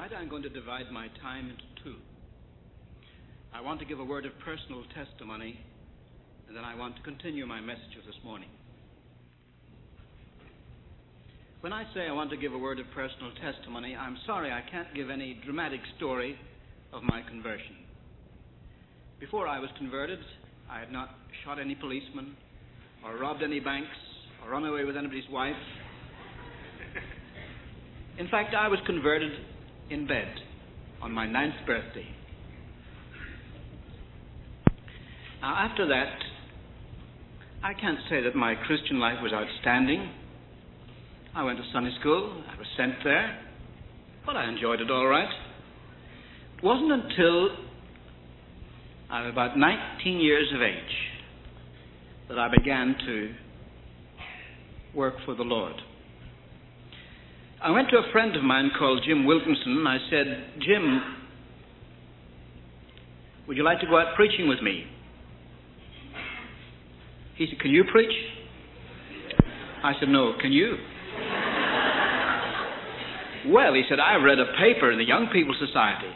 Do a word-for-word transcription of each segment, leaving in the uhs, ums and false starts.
Tonight I'm going to divide my time into two. I want to give a word of personal testimony, and then I want to continue my message of this morning. When I say I want to give a word of personal testimony, I'm sorry I can't give any dramatic story of my conversion. Before I was converted, I had not shot any policemen, or robbed any banks, or run away with anybody's wife. In fact, I was converted in bed on my ninth birthday. Now, after that, I can't say that my Christian life was outstanding. I went to Sunday school, I was sent there, but I enjoyed it all right. It wasn't until I was about nineteen years of age that I began to work for the Lord. I went to a friend of mine called Jim Wilkinson, and I said, Jim, would you like to go out preaching with me? He said, can you preach? I said, no, can you? Well, he said, I've read a paper in the Young People's Society.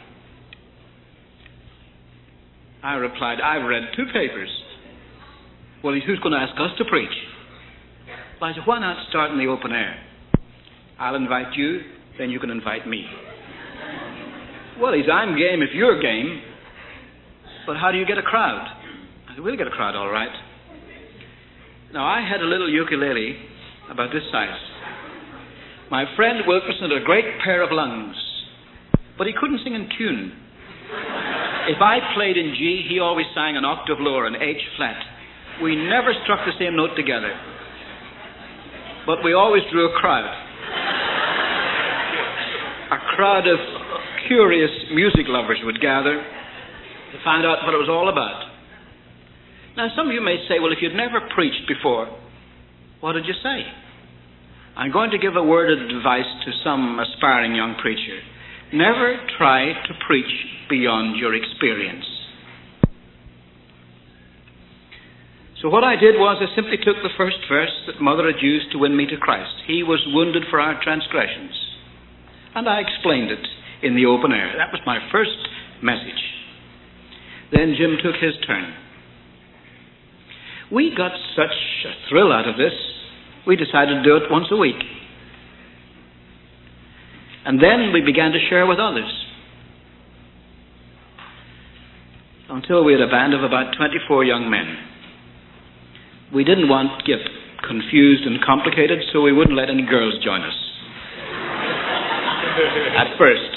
I replied, I've read two papers. Well, he said, who's going to ask us to preach? Well, I said, why not start in the open air? I'll invite you, then you can invite me. Well, he said, I'm game if you're game, but how do you get a crowd? I said, we'll get a crowd all right. Now, I had a little ukulele about this size. My friend Wilkerson had a great pair of lungs, but he couldn't sing in tune. If I played in G, he always sang an octave lower, an H flat. We never struck the same note together, but we always drew a crowd. A crowd of curious music lovers would gather to find out what it was all about. Now, some of you may say, well, if you'd never preached before, what did you say? I'm going to give a word of advice to some aspiring young preacher. Never try to preach beyond your experience. So what I did was I simply took the first verse that Mother had used to win me to Christ. He was wounded for our transgressions. And I explained it in the open air. That was my first message. Then Jim took his turn. We got such a thrill out of this, we decided to do it once a week. And then we began to share with others. Until we had a band of about twenty-four young men. We didn't want to get confused and complicated, so we wouldn't let any girls join us. At first.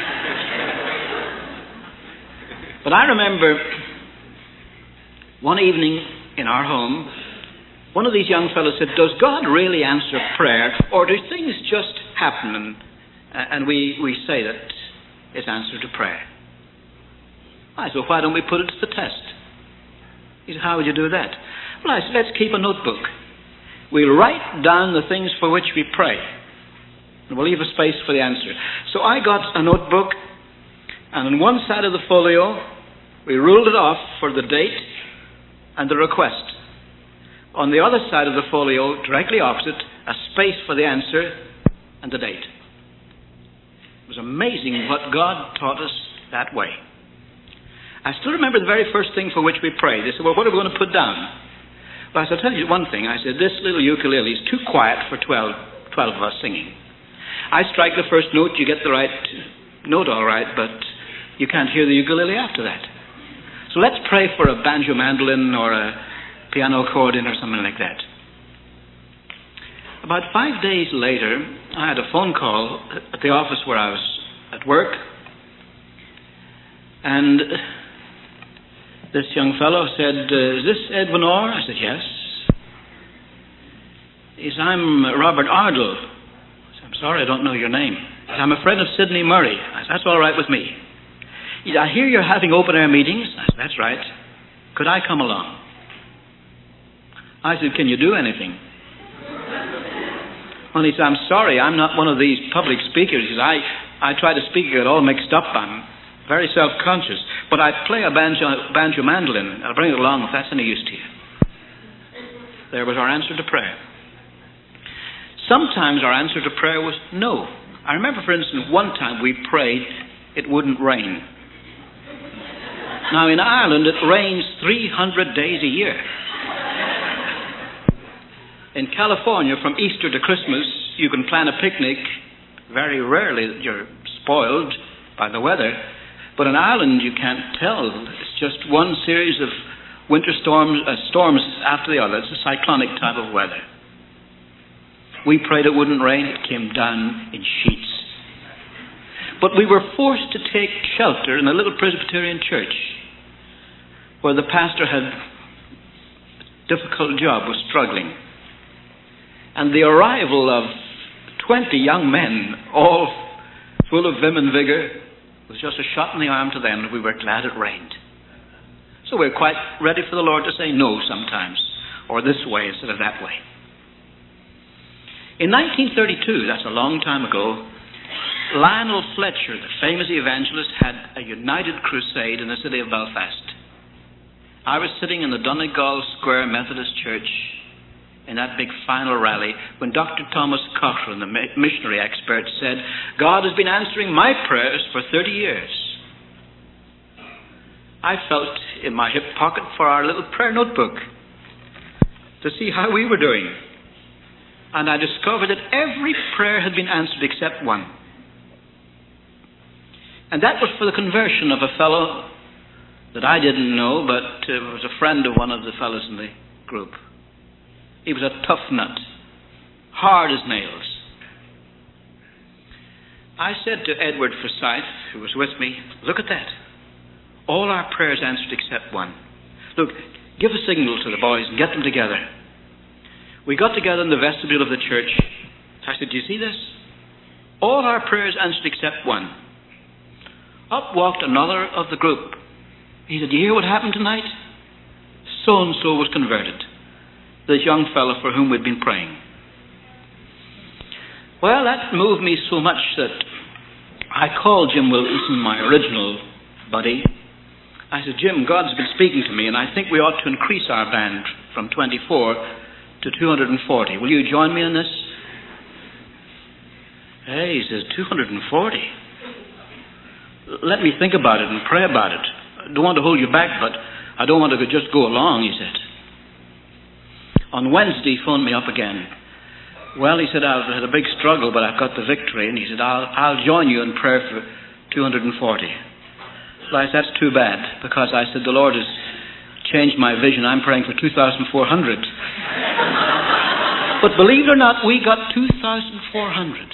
But I remember one evening in our home, one of these young fellows said, does God really answer prayer, or do things just happen and, and we, we say that it's answer to prayer? I said, why don't we put it to the test? He said, how would you do that? Well, I said, let's keep a notebook. We'll write down the things for which we pray, and we'll leave a space for the answer. So I got a notebook, and on one side of the folio, we ruled it off for the date and the request. On the other side of the folio, directly opposite, a space for the answer and the date. It was amazing what God taught us that way. I still remember the very first thing for which we prayed. They said, well, what are we going to put down? Well, I said, I'll tell you one thing. I said, this little ukulele is too quiet for twelve, twelve of us singing. I strike the first note, you get the right note all right, but you can't hear the ukulele after that. So let's pray for a banjo mandolin or a piano accordion or something like that. About five days later, I had a phone call at the office where I was at work, and this young fellow said, is this Edwin Orr? I said, yes. He said, I'm Robert Ardle. I said, I'm sorry, I don't know your name. He said, I'm a friend of Sidney Murray. I said, that's all right with me. He said, I hear you're having open-air meetings. I said, that's right. Could I come along? I said, can you do anything? Well, he said, I'm sorry, I'm not one of these public speakers. He said, I, I try to speak, I get all mixed up. I'm very self-conscious. But I play a banjo, banjo mandolin. I'll bring it along if that's any use to you. There was our answer to prayer. Sometimes our answer to prayer was no. I remember, for instance, one time we prayed it wouldn't rain. Now, in Ireland, it rains three hundred days a year. In California, from Easter to Christmas, you can plan a picnic. Very rarely you're spoiled by the weather. But in Ireland, you can't tell. It's just one series of winter storms, uh, storms after the other. It's a cyclonic type of weather. We prayed it wouldn't rain. It came down in sheets. But we were forced to take shelter in a little Presbyterian church where the pastor had a difficult job, was struggling. And the arrival of twenty young men, all full of vim and vigor, was just a shot in the arm to them, and we were glad it rained. So we're quite ready for the Lord to say no sometimes, or this way instead of that way. In nineteen thirty-two, that's a long time ago, Lionel Fletcher, the famous evangelist, had a united crusade in the city of Belfast. I was sitting in the Donegal Square Methodist Church in that big final rally when Doctor Thomas Cochrane, the missionary expert, said, God has been answering my prayers for thirty years. I felt in my hip pocket for our little prayer notebook to see how we were doing. And I discovered that every prayer had been answered except one. And that was for the conversion of a fellow that I didn't know, but uh, was a friend of one of the fellows in the group. He was a tough nut, hard as nails. I said to Edward Forsyth, who was with me, look at that. All our prayers answered except one. Look, give a signal to the boys and get them together. We got together in the vestibule of the church. I said, do you see this? All our prayers answered except one. Up walked another of the group. He said, do you hear what happened tonight? So-and-so was converted. This young fellow for whom we'd been praying. Well, that moved me so much that I called Jim Wilkinson, my original buddy. I said, Jim, God's been speaking to me, and I think we ought to increase our band from twenty-four to two hundred forty. Will you join me in this? Hey, he says, two hundred forty? Let me think about it and pray about it. I don't want to hold you back, but I don't want to just go along, he said. On Wednesday, he phoned me up again. Well, he said, I've had a big struggle, but I've got the victory. And he said, I'll, I'll join you in prayer for two hundred forty. Well, I said, that's too bad, because I said, the Lord has changed my vision. I'm praying for two thousand four hundred. But believe it or not, we got two thousand four hundred.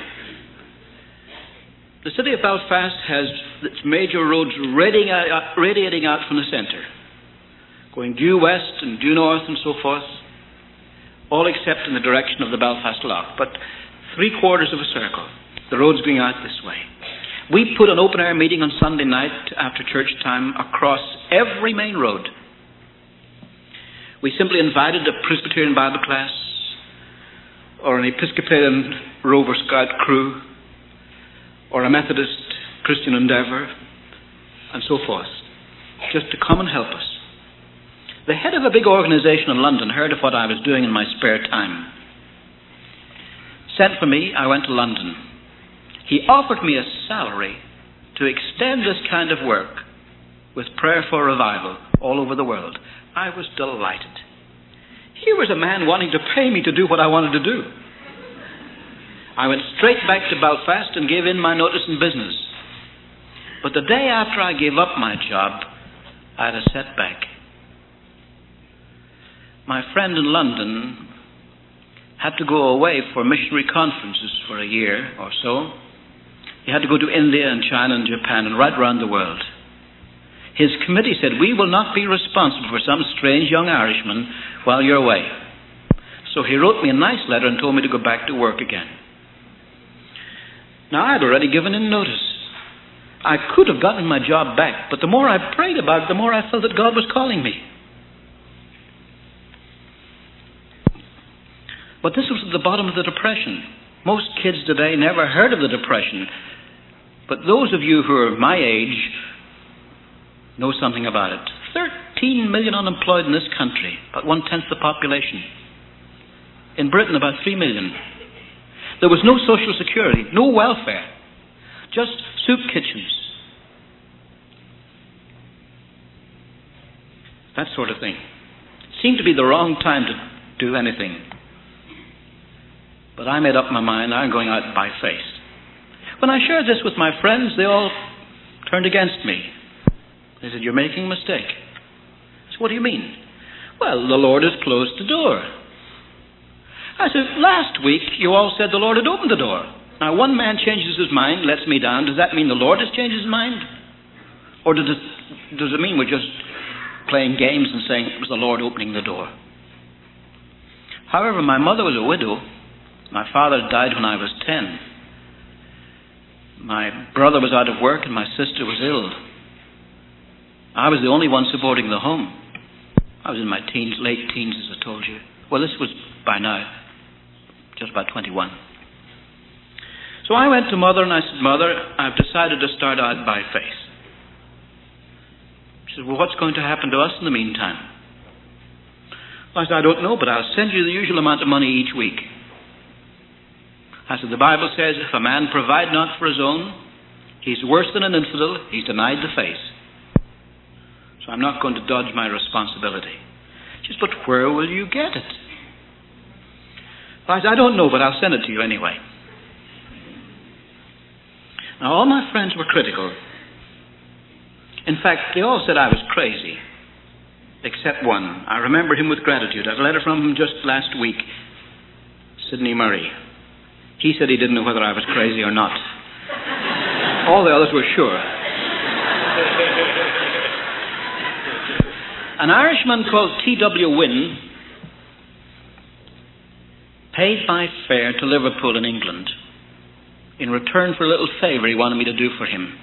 The city of Belfast has its major roads radiating out, radiating out from the centre, going due west and due north and so forth, all except in the direction of the Belfast Lough, but three quarters of a circle. The road's going out this way. We put an open-air meeting on Sunday night after church time across every main road. We simply invited a Presbyterian Bible class or an Episcopalian Rover Scout crew or a Methodist Christian Endeavour and so forth, just to come and help us. The head of a big organisation in London heard of what I was doing in my spare time. Sent for me, I went to London. He offered me a salary to extend this kind of work with prayer for revival all over the world. I was delighted. Here was a man wanting to pay me to do what I wanted to do. I went straight back to Belfast and gave in my notice in business. But the day after I gave up my job, I had a setback. My friend in London had to go away for missionary conferences for a year or so. He had to go to India and China and Japan and right around the world. His committee said, we will not be responsible for some strange young Irishman while you're away. So he wrote me a nice letter and told me to go back to work again. Now, I'd already given in notice. I could have gotten my job back, but the more I prayed about it, the more I felt that God was calling me. But this was at the bottom of the Depression. Most kids today never heard of the Depression. But those of you who are my age know something about it. thirteen million unemployed in this country, about one-tenth the population. In Britain, about three million. There was no social security, no welfare, just soup kitchens. That sort of thing. It seemed to be the wrong time to do anything. But I made up my mind, I'm going out by faith. When I shared this with my friends, they all turned against me. They said, you're making a mistake. I said, what do you mean? Well, the Lord has closed the door. I said, last week you all said the Lord had opened the door. Now, one man changes his mind, lets me down. Does that mean the Lord has changed his mind? Or does it, does it mean we're just playing games and saying it was the Lord opening the door? However, my mother was a widow. My father died when I was ten. My brother was out of work and my sister was ill. I was the only one supporting the home. I was in my teens, late teens, as I told you. Well, this was by now, just about twenty-one. So I went to Mother and I said, Mother, I've decided to start out by faith. She said, well, what's going to happen to us in the meantime? I said, I don't know, but I'll send you the usual amount of money each week. I said, the Bible says, if a man provide not for his own, he's worse than an infidel, he's denied the faith. So I'm not going to dodge my responsibility. She said, but where will you get it? I said, I don't know, but I'll send it to you anyway. Now, all my friends were critical. In fact, they all said I was crazy, except one. I remember him with gratitude. I had a letter from him just last week, Sidney Murray. He said he didn't know whether I was crazy or not. All the others were sure. An Irishman called T W Wynne paid my fare to Liverpool in England in return for a little favour he wanted me to do for him.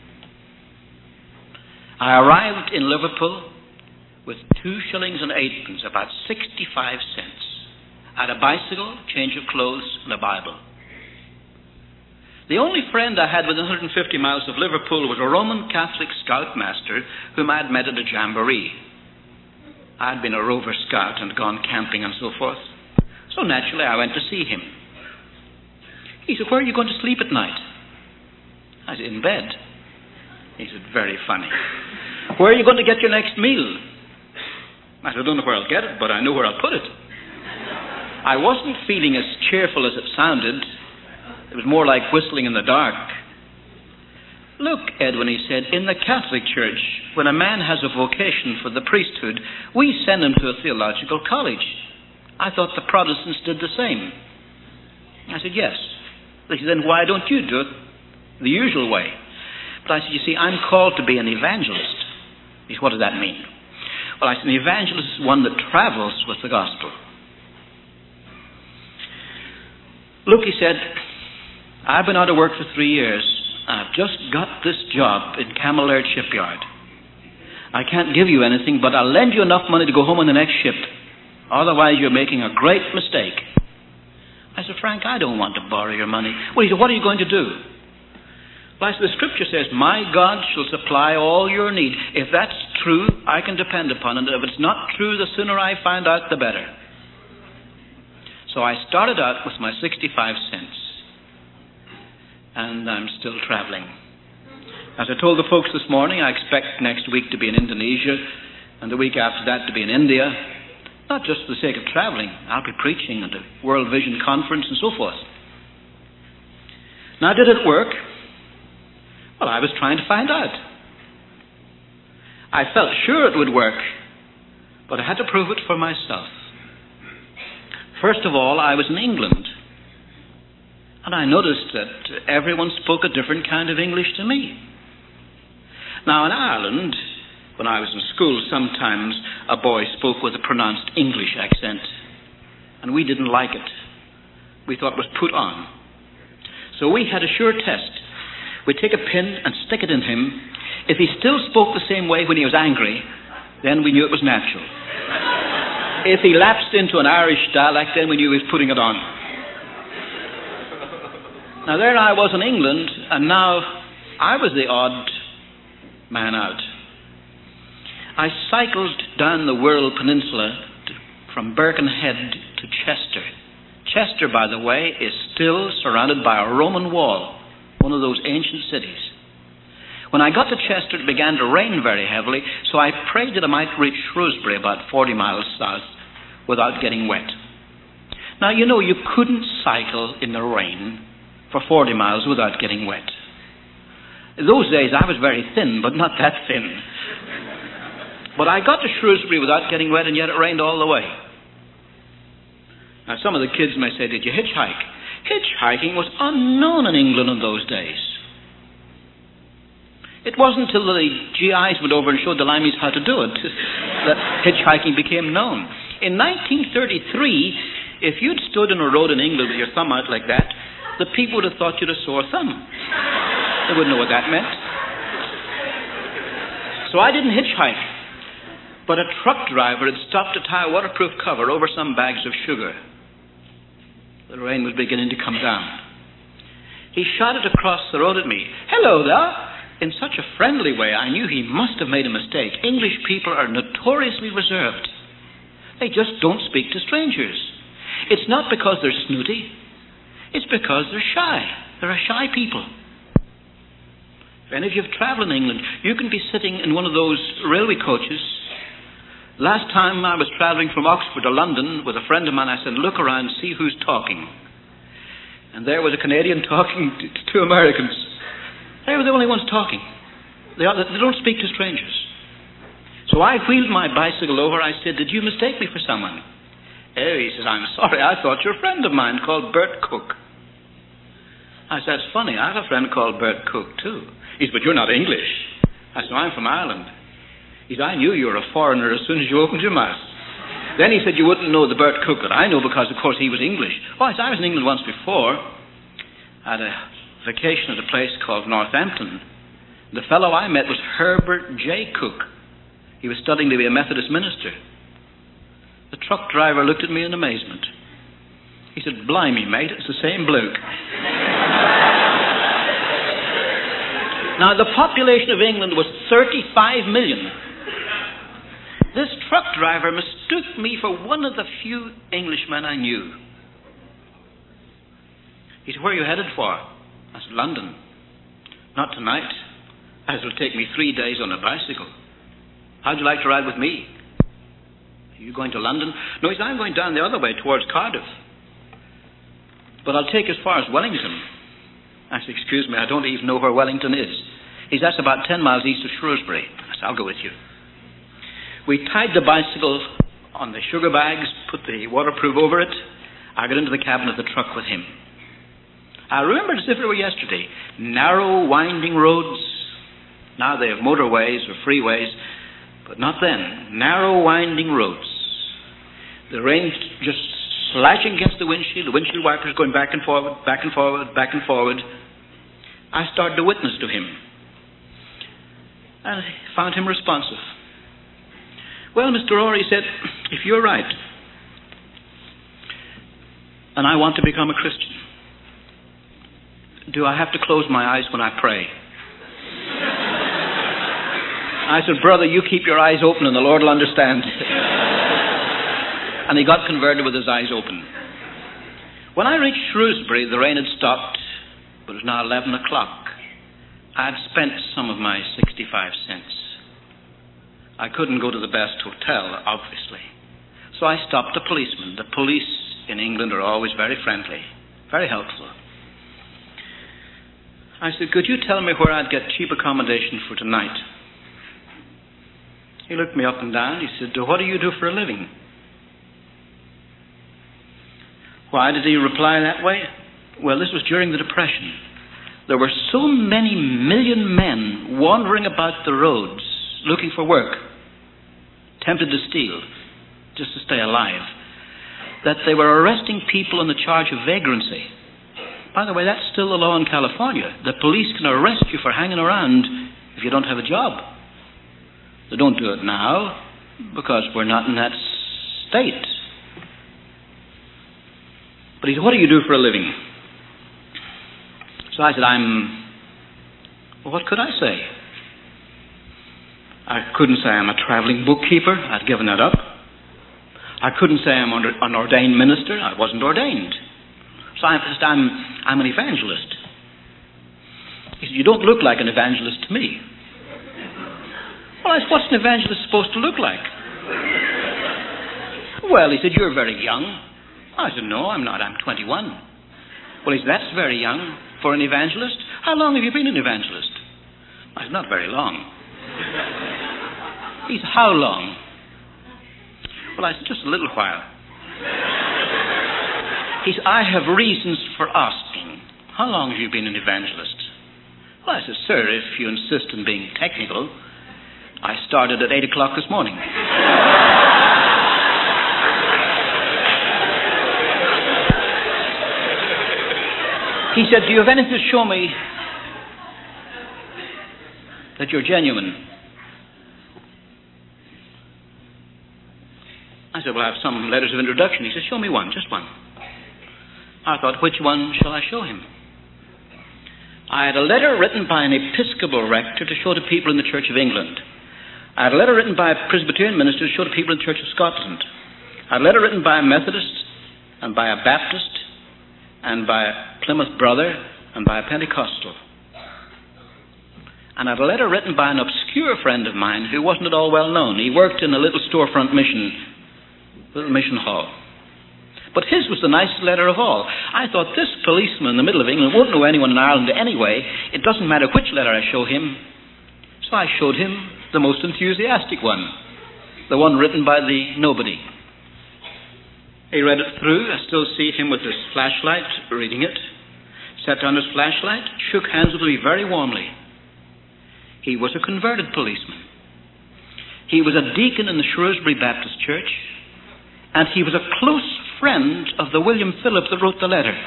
I arrived in Liverpool with two shillings and eightpence, about sixty-five cents. I had a bicycle, change of clothes, and a Bible. The only friend I had within one hundred fifty miles of Liverpool was a Roman Catholic scoutmaster whom I had met at a jamboree. I had been a rover scout and gone camping and so forth. So naturally I went to see him. He said, where are you going to sleep at night? I said, in bed. He said, very funny. Where are you going to get your next meal? I said, I don't know where I'll get it, but I know where I'll put it. I wasn't feeling as cheerful as it sounded. It was more like whistling in the dark. Look, Edwin, he said, in the Catholic Church, when a man has a vocation for the priesthood, we send him to a theological college. I thought the Protestants did the same. I said, yes. He said, then why don't you do it the usual way? But I said, you see, I'm called to be an evangelist. He said, what does that mean? Well, I said, an evangelist is one that travels with the gospel. Look, he said, I've been out of work for three years. I've just got this job in Camel Laird Shipyard. I can't give you anything, but I'll lend you enough money to go home on the next ship. Otherwise, you're making a great mistake. I said, Frank, I don't want to borrow your money. Well, he said, what are you going to do? Well, I said, the scripture says, my God shall supply all your need. If that's true, I can depend upon it. If it's not true, the sooner I find out, the better. So I started out with my sixty-five cents. And I'm still traveling. As I told the folks this morning, I expect next week to be in Indonesia, and the week after that to be in India. Not just for the sake of traveling. I'll be preaching at a World Vision Conference and so forth. Now, did it work? Well, I was trying to find out. I felt sure it would work, but I had to prove it for myself. First of all, I was in England. And I noticed that everyone spoke a different kind of English to me. Now, in Ireland, when I was in school, sometimes a boy spoke with a pronounced English accent. And we didn't like it. We thought it was put on. So we had a sure test. We'd take a pin and stick it in him. If he still spoke the same way when he was angry, then we knew it was natural. If he lapsed into an Irish dialect, then we knew he was putting it on. Now, there I was in England, and now I was the odd man out. I cycled down the Wirral Peninsula to, from Birkenhead to Chester. Chester, by the way, is still surrounded by a Roman wall, one of those ancient cities. When I got to Chester, it began to rain very heavily, so I prayed that I might reach Shrewsbury, about forty miles south, without getting wet. Now, you know, you couldn't cycle in the rain for forty miles without getting wet. In those days, I was very thin, but not that thin. But I got to Shrewsbury without getting wet, and yet it rained all the way. Now, some of the kids may say, did you hitchhike? Hitchhiking was unknown in England in those days. It wasn't until the G Is went over and showed the Limeys how to do it that hitchhiking became known. In nineteen thirty-three, if you'd stood in a road in England with your thumb out like that, the people would have thought you'd a sore thumb. They wouldn't know what that meant. So I didn't hitchhike. But a truck driver had stopped to tie a waterproof cover over some bags of sugar. The rain was beginning to come down. He shouted across the road at me, "Hello there!" In such a friendly way, I knew he must have made a mistake. English people are notoriously reserved. They just don't speak to strangers. It's not because they're snooty. It's because they're shy. They're a shy people. And if you've travelled in England, you can be sitting in one of those railway coaches. Last time I was travelling from Oxford to London with a friend of mine, I said, look around and see who's talking. And there was a Canadian talking to two Americans. They were the only ones talking. They, are, they don't speak to strangers. So I wheeled my bicycle over. I said, did you mistake me for someone? Oh, he says, I'm sorry. I thought you're a friend of mine called Bert Cook. I said, that's funny. I have a friend called Bert Cook, too. He said, but you're not English. I said, I'm from Ireland. He said, I knew you were a foreigner as soon as you opened your mouth. Then he said, you wouldn't know the Bert Cook that I know because, of course, he was English. Oh, I said, I was in England once before. I had a vacation at a place called Northampton. The fellow I met was Herbert J. Cook. He was studying to be a Methodist minister. The truck driver looked at me in amazement. He said, blimey, mate, it's the same bloke. Now, the population of England was thirty-five million. This truck driver mistook me for one of the few Englishmen I knew. He said, where are you headed for? I said, London. Not tonight, as it will take me three days on a bicycle. How'd you like to ride with me? Are you going to London? No, he said, I'm going down the other way towards Cardiff. But I'll take as far as Wellington. I said, excuse me, I don't even know where Wellington is. He said, that's about ten miles east of Shrewsbury. I said, I'll go with you. We tied the bicycle on the sugar bags, put the waterproof over it. I got into the cabin of the truck with him. I remember it as if it were yesterday. Narrow, winding roads. Now they have motorways or freeways, but not then. Narrow, winding roads. The rain just slashing against the windshield, the windshield wipers going back and forward, back and forward, back and forward. I started to witness to him. And I found him responsive. Well, Mister Orr, he said, if you're right, and I want to become a Christian, do I have to close my eyes when I pray? I said, brother, you keep your eyes open and the Lord will understand. And he got converted with his eyes open. When I reached Shrewsbury, the rain had stopped, but it was now eleven o'clock. I had spent some of my sixty-five cents. I couldn't go to the best hotel, obviously. So I stopped a policeman. The police in England are always very friendly, very helpful. I said, could you tell me where I'd get cheap accommodation for tonight? He looked me up and down. He said, what do you do for a living? Why did he reply that way? Well, this was during the Depression. There were so many million men wandering about the roads looking for work, tempted to steal, just to stay alive, that they were arresting people on the charge of vagrancy. By the way, that's still the law in California. The police can arrest you for hanging around if you don't have a job. They don't do it now because we're not in that state. But he said, what do you do for a living? So I said, I'm... Well, what could I say? I couldn't say I'm a traveling bookkeeper. I'd given that up. I couldn't say I'm under, an ordained minister. I wasn't ordained. So I said, I'm, I'm an evangelist. He said, you don't look like an evangelist to me. Well, I said, what's an evangelist supposed to look like? Well, he said, you're very young. I said, no, I'm not. I'm twenty-one. Well, he said, that's very young for an evangelist. How long have you been an evangelist? I said, not very long. He said, how long? Well, I said, just a little while. He said, I have reasons for asking. How long have you been an evangelist? Well, I said, sir, if you insist on being technical, I started at eight o'clock this morning. He said, do you have anything to show me that you're genuine? I said, well, I have some letters of introduction. He said, show me one, just one. I thought, which one shall I show him? I had a letter written by an Episcopal rector to show to people in the Church of England. I had a letter written by a Presbyterian minister to show to people in the Church of Scotland. I had a letter written by a Methodist and by a Baptist and by a Plymouth Brother and by a Pentecostal. And I had a letter written by an obscure friend of mine who wasn't at all well known. He worked in a little storefront mission, little mission hall. But his was the nicest letter of all. I thought, this policeman in the middle of England won't know anyone in Ireland anyway. It doesn't matter which letter I show him. So I showed him the most enthusiastic one, the one written by the nobody. He read it through. I still see him with his flashlight reading it. Set down his flashlight, shook hands with me very warmly. He was a converted policeman. He was a deacon in the Shrewsbury Baptist Church, and he was a close friend of the William Phillip that wrote the letter.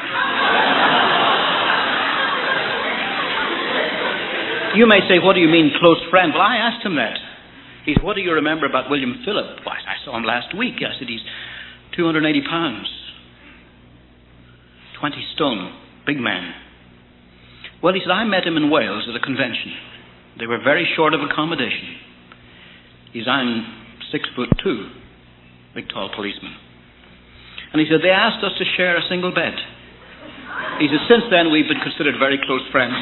You may say, what do you mean, close friend? Well, I asked him that. He said, what do you remember about William Phillip? Why, I saw him last week. I said, he's two hundred eighty pounds. twenty stone. Big man. Well, he said, I met him in Wales at a convention. They were very short of accommodation. He's, I'm six foot two. Big, tall policeman. And he said, they asked us to share a single bed. He said, since then we've been considered very close friends.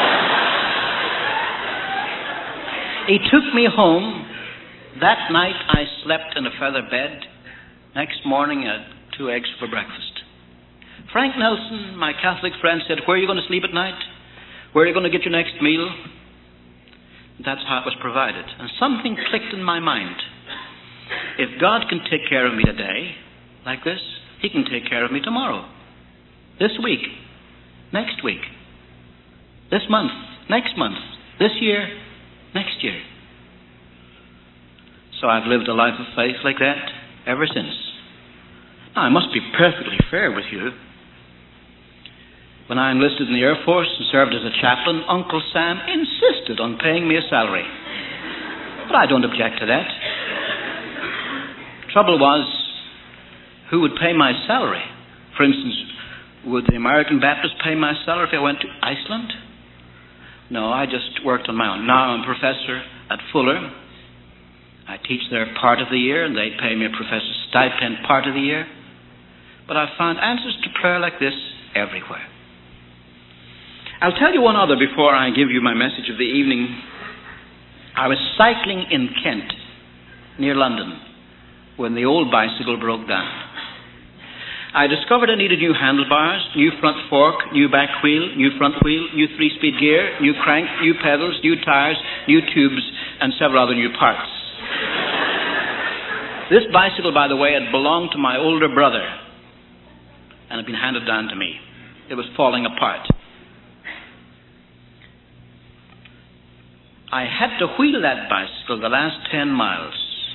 He took me home. That night I slept in a feather bed. Next morning I had two eggs for breakfast. Frank Nelson, my Catholic friend, said, where are you going to sleep at night? Where are you going to get your next meal? That's how it was provided. And something clicked in my mind. If God can take care of me today, like this, He can take care of me tomorrow. This week. Next week. This month. Next month. This year. Next year. So I've lived a life of faith like that ever since. Now, I must be perfectly fair with you. When I enlisted in the Air Force and served as a chaplain, Uncle Sam insisted on paying me a salary. But I don't object to that. Trouble was, who would pay my salary? For instance, would the American Baptist pay my salary if I went to Iceland? No, I just worked on my own. Now I'm a professor at Fuller. I teach there part of the year, and they pay me a professor's stipend part of the year. But I've found answers to prayer like this everywhere. I'll tell you one other before I give you my message of the evening. I was cycling in Kent, near London, when the old bicycle broke down. I discovered I needed new handlebars, new front fork, new back wheel, new front wheel, new three-speed gear, new crank, new pedals, new tires, new tubes, and several other new parts. This bicycle, by the way, had belonged to my older brother and had been handed down to me. It was falling apart. I had to wheel that bicycle the last ten miles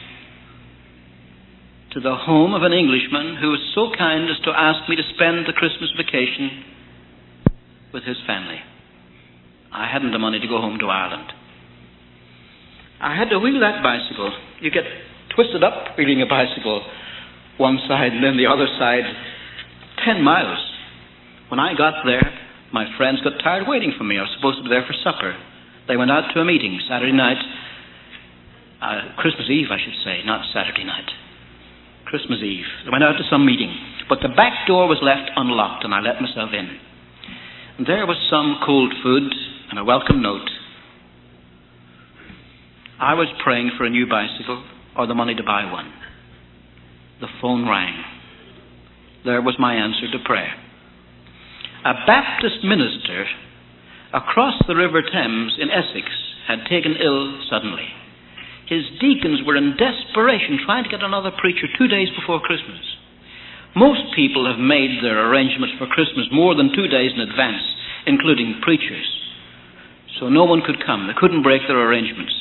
to the home of an Englishman who was so kind as to ask me to spend the Christmas vacation with his family. I hadn't the money to go home to Ireland. I had to wheel that bicycle. You get twisted up wheeling a bicycle, one side and then the other side, ten miles. When I got there, my friends got tired waiting for me. I was supposed to be there for supper. They went out to a meeting Saturday night, uh, Christmas Eve, I should say, not Saturday night. Christmas Eve. They went out to some meeting. But the back door was left unlocked, and I let myself in. And there was some cold food and a welcome note. I was praying for a new bicycle or the money to buy one. The phone rang. There was my answer to prayer. A Baptist minister across the River Thames in Essex had taken ill suddenly. His deacons were in desperation trying to get another preacher two days before Christmas. Most people have made their arrangements for Christmas more than two days in advance, including preachers. So no one could come. They couldn't break their arrangements.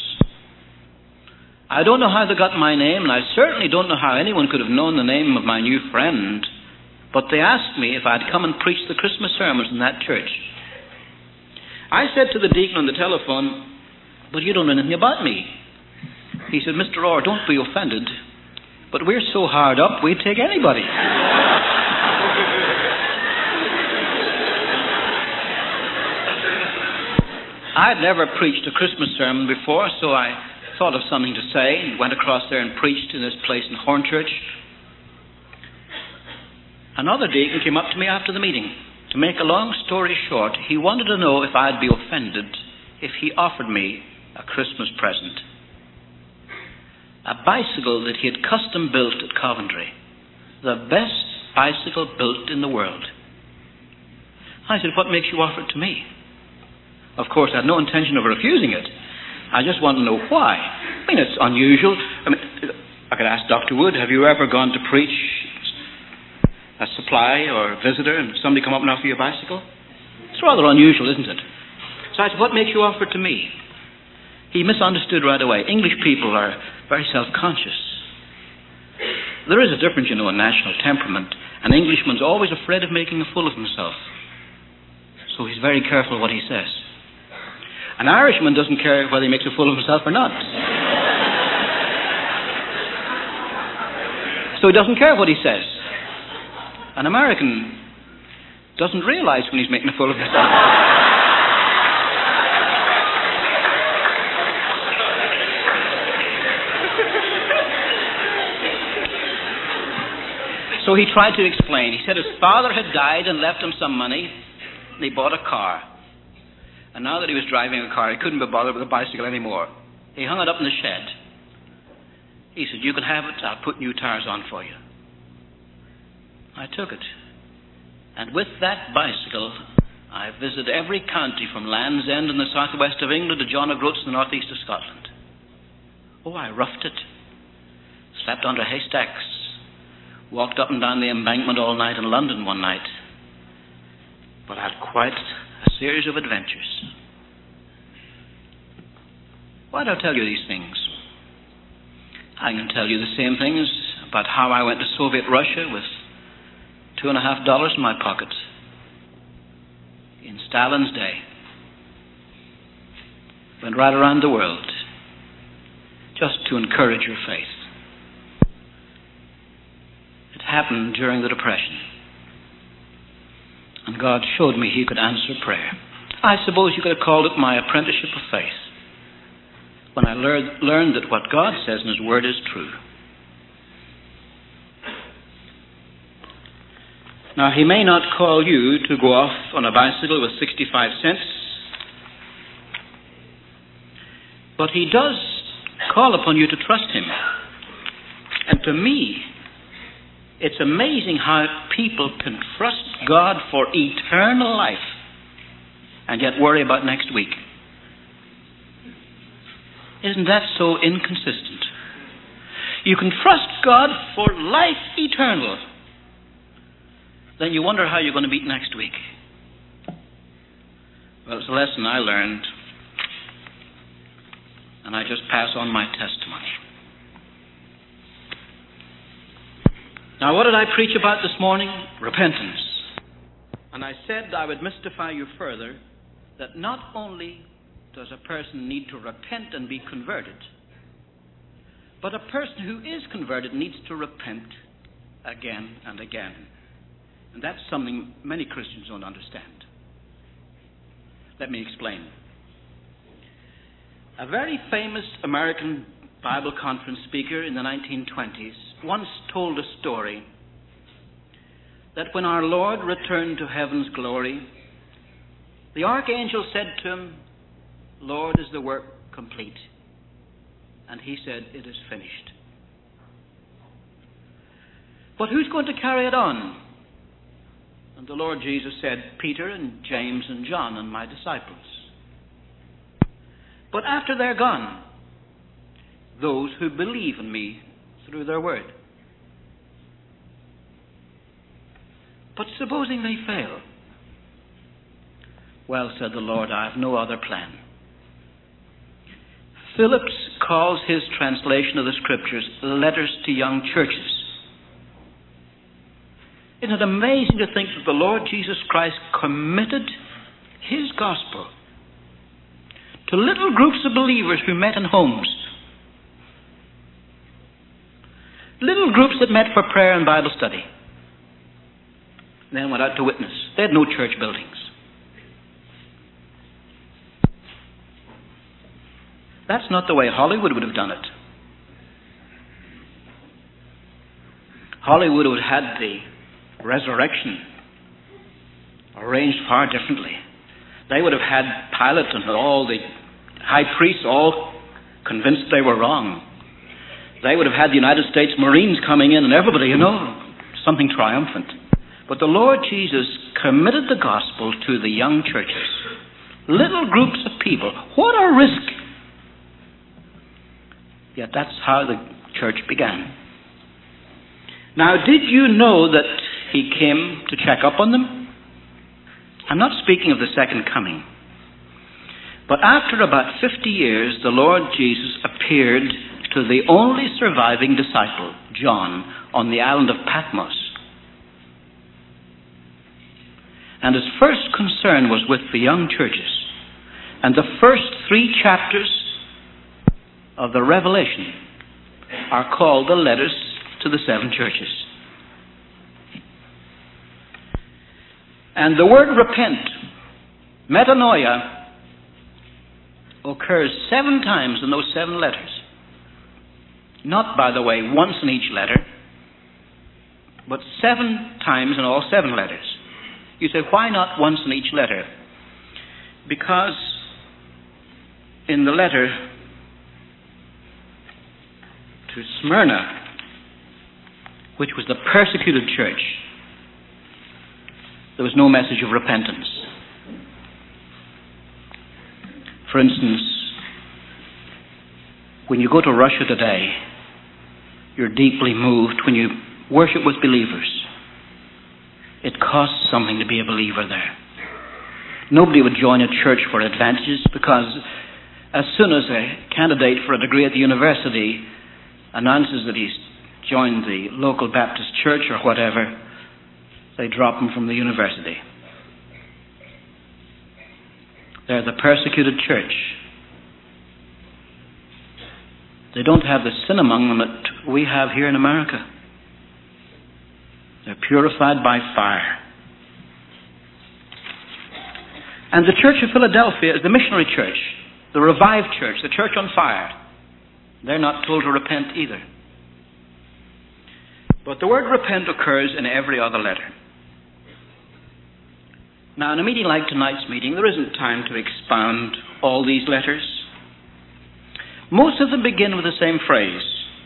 I don't know how they got my name, and I certainly don't know how anyone could have known the name of my new friend, but they asked me if I'd come and preach the Christmas sermons in that church. I said to the deacon on the telephone, "But you don't know anything about me." He said, "Mister Orr, don't be offended, but we're so hard up, we'd take anybody." I'd never preached a Christmas sermon before, so I thought of something to say and went across there and preached in this place in Hornchurch. Another deacon came up to me after the meeting. To make a long story short, he wanted to know if I'd be offended if he offered me a Christmas present. A bicycle that he had custom built at Coventry. The best bicycle built in the world. I said, "What makes you offer it to me?" Of course, I had no intention of refusing it. I just want to know why. I mean, it's unusual. I mean, I could ask Doctor Wood, have you ever gone to preach a supply or a visitor and somebody come up and offer you a bicycle? It's rather unusual, isn't it? So I said, "What makes you offer it to me?" He misunderstood right away. English people are very self-conscious. There is a difference, you know, in national temperament. An Englishman's always afraid of making a fool of himself. So he's very careful what he says. An Irishman doesn't care whether he makes a fool of himself or not. So he doesn't care what he says. An American doesn't realize when he's making a fool of himself. So he tried to explain. He said his father had died and left him some money, and he bought a car. And now that he was driving a car, he couldn't be bothered with a bicycle anymore. He hung it up in the shed. He said, "You can have it. I'll put new tires on for you." I took it. And with that bicycle, I visited every county from Land's End in the southwest of England to John O'Groats in the northeast of Scotland. Oh, I roughed it. Slept under haystacks. Walked up and down the embankment all night in London one night. But I had quite a series of adventures. Why do I tell you these things? I can tell you the same things about how I went to Soviet Russia with two and a half dollars in my pocket in Stalin's day. Went right around the world just to encourage your faith. It happened during the Depression. And God showed me He could answer prayer. I suppose you could have called it my apprenticeship of faith. When I learned, learned that what God says in His Word is true. Now, He may not call you to go off on a bicycle with sixty-five cents, but He does call upon you to trust Him. And to me, it's amazing how people can trust God for eternal life and yet worry about next week. Isn't that so inconsistent? You can trust God for life eternal, then you wonder how you're going to meet next week. Well, it's a lesson I learned, and I just pass on my testimony. Now, what did I preach about this morning? Repentance. And I said I would mystify you further that not only does a person need to repent and be converted, but a person who is converted needs to repent again and again. And that's something many Christians don't understand. Let me explain. A very famous American Bible conference speaker in the nineteen twenties once told a story that when our Lord returned to heaven's glory, the archangel said to him, "Lord, is the work complete?" And he said, "It is finished." But who's going to carry it on? And the Lord Jesus said, "Peter and James and John and my disciples." But after they're gone, those who believe in me through their word. But supposing they fail? "Well," said the Lord, "I have no other plan." Phillips calls his translation of the Scriptures letters to young churches. Isn't it amazing to think that the Lord Jesus Christ committed his gospel to little groups of believers who met in homes? Little groups that met for prayer and Bible study. And then went out to witness. They had no church buildings. That's not the way Hollywood would have done it. Hollywood would have had the resurrection arranged far differently. They would have had Pilate and all the high priests all convinced they were wrong. They would have had the United States Marines coming in and everybody, you know, something triumphant. But the Lord Jesus committed the gospel to the young churches. Little groups of people. What a risk! Yet that's how the church began. Now, did you know that he came to check up on them? I'm not speaking of the second coming. But after about fifty years, the Lord Jesus appeared to the only surviving disciple, John, on the island of Patmos. And his first concern was with the young churches. And the first three chapters of the Revelation are called the letters to the seven churches. And the word repent, metanoia, occurs seven times in those seven letters. Not, by the way, once in each letter, but seven times in all seven letters. You say, why not once in each letter? Because in the letter to Smyrna, which was the persecuted church, there was no message of repentance. For instance, when you go to Russia today, you're deeply moved when you worship with believers. It costs something to be a believer there. Nobody would join a church for advantages, because as soon as a candidate for a degree at the university announces that he's joined the local Baptist church or whatever, they drop him from the university. They're the persecuted church. They don't have the sin among them that we have here in America. They're purified by fire. And the Church of Philadelphia is the missionary church, the revived church, the church on fire. They're not told to repent either. But the word repent occurs in every other letter. Now, in a meeting like tonight's meeting, there isn't time to expound all these letters. Most of them begin with the same phrase.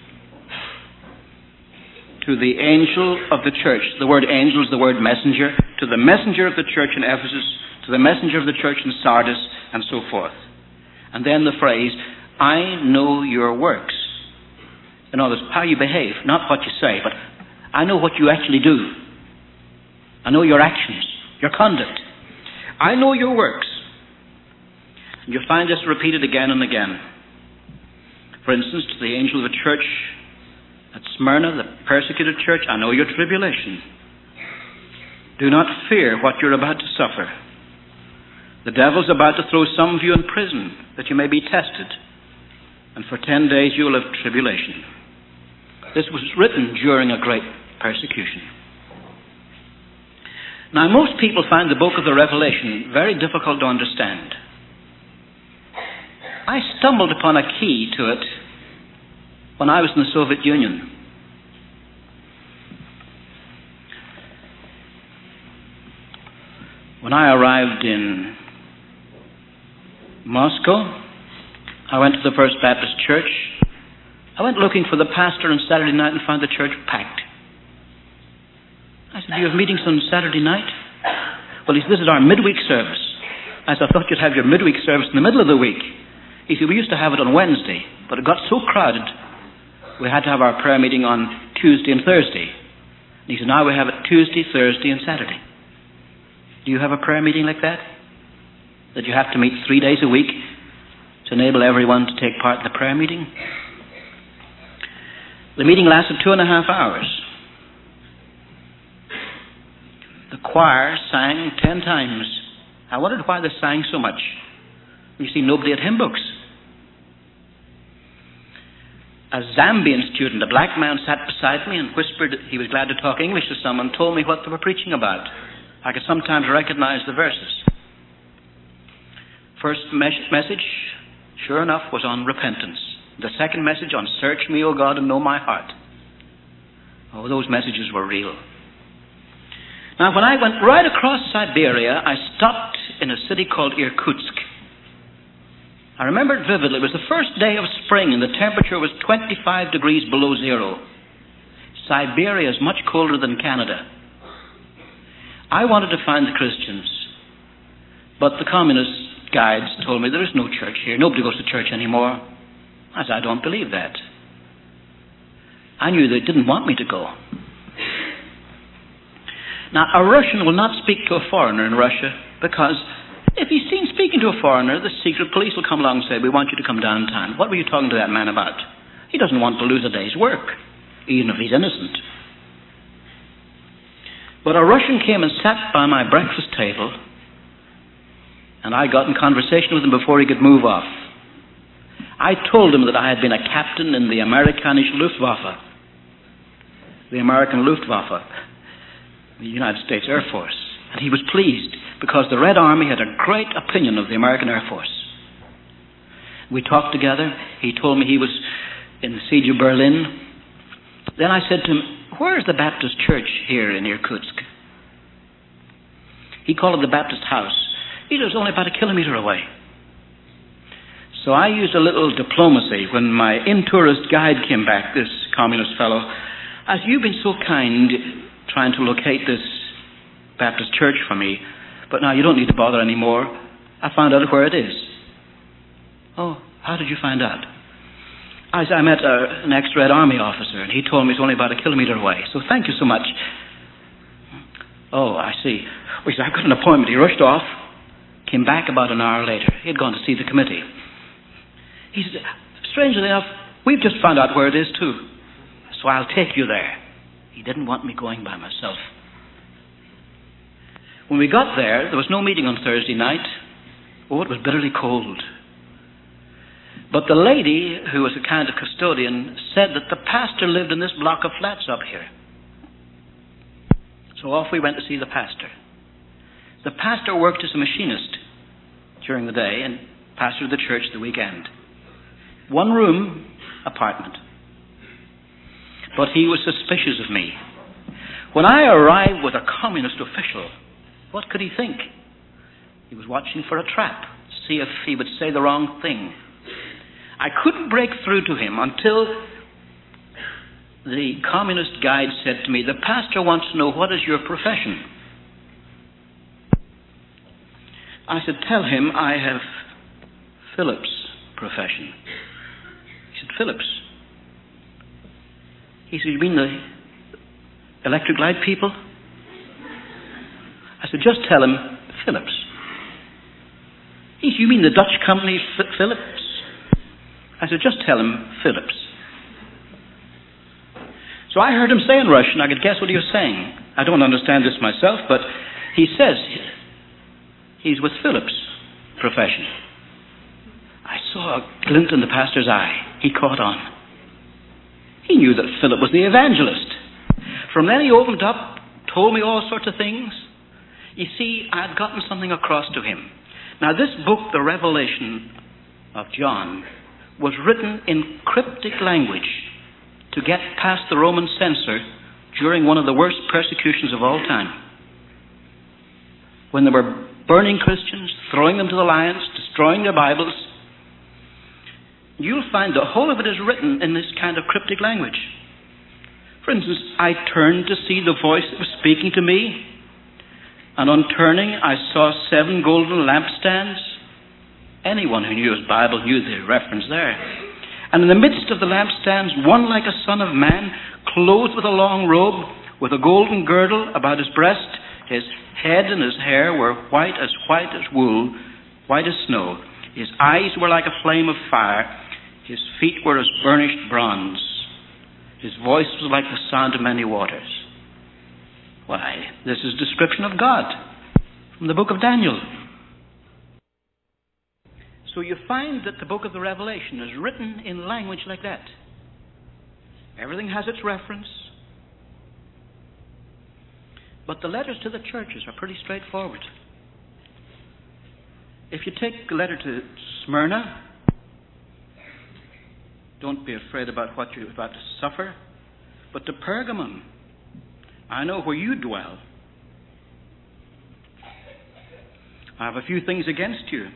To the angel of the church. The word angel is the word messenger. To the messenger of the church in Ephesus, to the messenger of the church in Sardis, and so forth. And then the phrase, I know your works. In other words, how you behave, not what you say, but I know what you actually do. I know your actions, your conduct. I know your works. And you find this repeated again and again. For instance, to the angel of the church at Smyrna, the persecuted church, I know your tribulation. Do not fear what you're about to suffer. The devil's about to throw some of you in prison, that you may be tested. And for ten days you will have tribulation. This was written during a great persecution. Now, most people find the book of the Revelation very difficult to understand. I stumbled upon a key to it when I was in the Soviet Union. When I arrived in Moscow, I went to the First Baptist Church. I went looking for the pastor on Saturday night and found the church packed. I said, "Do you have meetings on Saturday night?" "Well," he said, "this is our midweek service." I said, "I thought you'd have your midweek service in the middle of the week." He said, "We used to have it on Wednesday, but it got so crowded, we had to have our prayer meeting on Tuesday and Thursday." And he said, "Now we have it Tuesday, Thursday, and Saturday." Do you have a prayer meeting like that? That you have to meet three days a week to enable everyone to take part in the prayer meeting? The meeting lasted two and a half hours. The choir sang ten times. I wondered why they sang so much. You see, nobody had hymn books. A Zambian student, a black man, sat beside me and whispered he was glad to talk English to someone, told me what they were preaching about. I could sometimes recognize the verses. First mes- message, sure enough, was on repentance. The second message on search me, O God, and know my heart. Oh, those messages were real. Now, when I went right across Siberia, I stopped in a city called Irkutsk. I remember it vividly. It was the first day of spring, and the temperature was twenty-five degrees below zero. Siberia is much colder than Canada. I wanted to find the Christians, but the communist guides told me there is no church here. Nobody goes to church anymore. I said, I don't believe that. I knew they didn't want me to go. Now, a Russian will not speak to a foreigner in Russia because if he's seen speaking to a foreigner, the secret police will come along and say, we want you to come downtown. What were you talking to that man about? He doesn't want to lose a day's work, even if he's innocent. But a Russian came and sat by my breakfast table, and I got in conversation with him before he could move off. I told him that I had been a captain in the Amerikanische Luftwaffe, the American Luftwaffe, the United States Air Force. And he was pleased because the Red Army had a great opinion of the American Air Force. We talked together. He told me he was in the siege of Berlin. Then I said to him, where is the Baptist church here in Irkutsk? He called it the Baptist House. He was only about a kilometer away. So I used a little diplomacy when my in-tourist guide came back, this communist fellow. I said, you've been so kind trying to locate this Baptist church for me, but now you don't need to bother anymore. I found out where it is. Oh, how did you find out? I, I met a, an ex-Red Army officer, and he told me it's only about a kilometer away. So thank you so much. Oh, I see. Well, he said, I've got an appointment. He rushed off, came back about an hour later. He had gone to see the committee. He said, strangely enough, we've just found out where it is too. So I'll take you there. He didn't want me going by myself. When we got there, there was no meeting on Thursday night. Oh, it was bitterly cold. But the lady, who was a kind of custodian, said that the pastor lived in this block of flats up here. So off we went to see the pastor. The pastor worked as a machinist during the day and pastored the church the weekend. One room apartment. But he was suspicious of me. When I arrived with a communist official, what could he think? He was watching for a trap, to see if he would say the wrong thing. I couldn't break through to him until the communist guide said to me, the pastor wants to know, what is your profession? I said, tell him I have Philip's profession. He said, Philip's? He said, you mean the electric light people? I said, just tell him Philips. He said, you mean the Dutch company Philips? I said, just tell him Philips. So I heard him say in Russian, I could guess what he was saying. I don't understand this myself, but he says he's with Philips' profession. I saw a glint in the pastor's eye. He caught on. He knew that Philip was the evangelist. From then he opened up, told me all sorts of things. You see, I had gotten something across to him. Now this book, The Revelation of John, was written in cryptic language to get past the Roman censor during one of the worst persecutions of all time. when they were burning Christians, throwing them to the lions, destroying their Bibles. You'll find the whole of it is written in this kind of cryptic language. For instance, I turned to see the voice that was speaking to me, and on turning I saw seven golden lampstands. Anyone who knew his Bible knew the reference there. And in the midst of the lampstands, one like a son of man, clothed with a long robe, with a golden girdle about his breast. His head and his hair were white as white as wool, white as snow. His eyes were like a flame of fire. His feet were as burnished bronze. His voice was like the sound of many waters. Why, this is a description of God from the book of Daniel. So you find that the book of the Revelation is written in language like that. Everything has its reference. But the letters to the churches are pretty straightforward. If you take a letter to Smyrna, don't be afraid about what you're about to suffer. But to Pergamum, I know where you dwell. I have a few things against you.